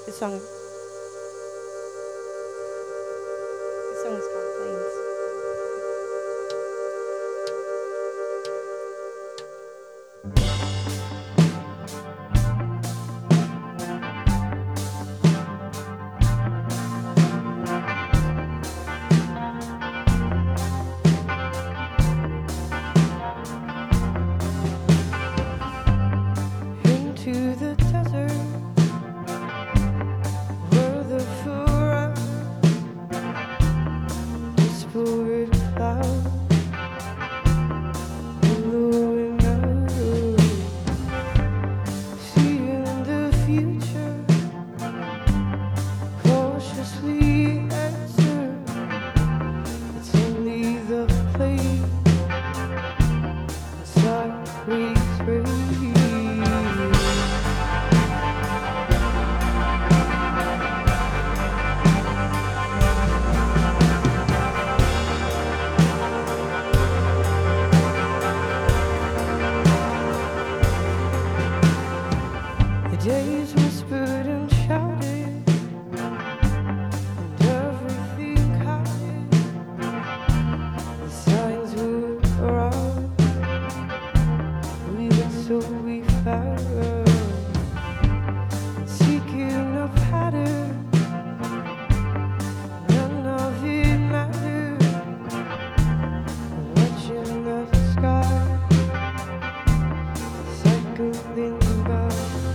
This song, this song is called Planes. Into the desert where the fur whispered cloud billowing out, seeing the future cautiously answer. It's only the plane inside we three. The days whispered and shouted, and everything counted. The signs were around, we went so we found, seeking a pattern, none of it mattered. Watching the sky, cycling by.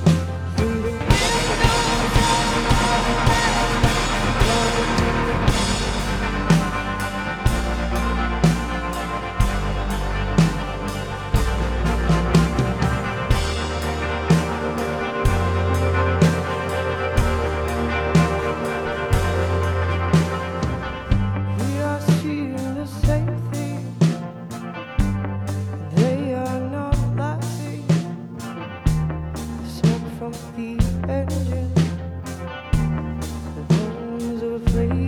We are seeing the same thing, they are not laughing. The smoke from the engine, the bones of a flame.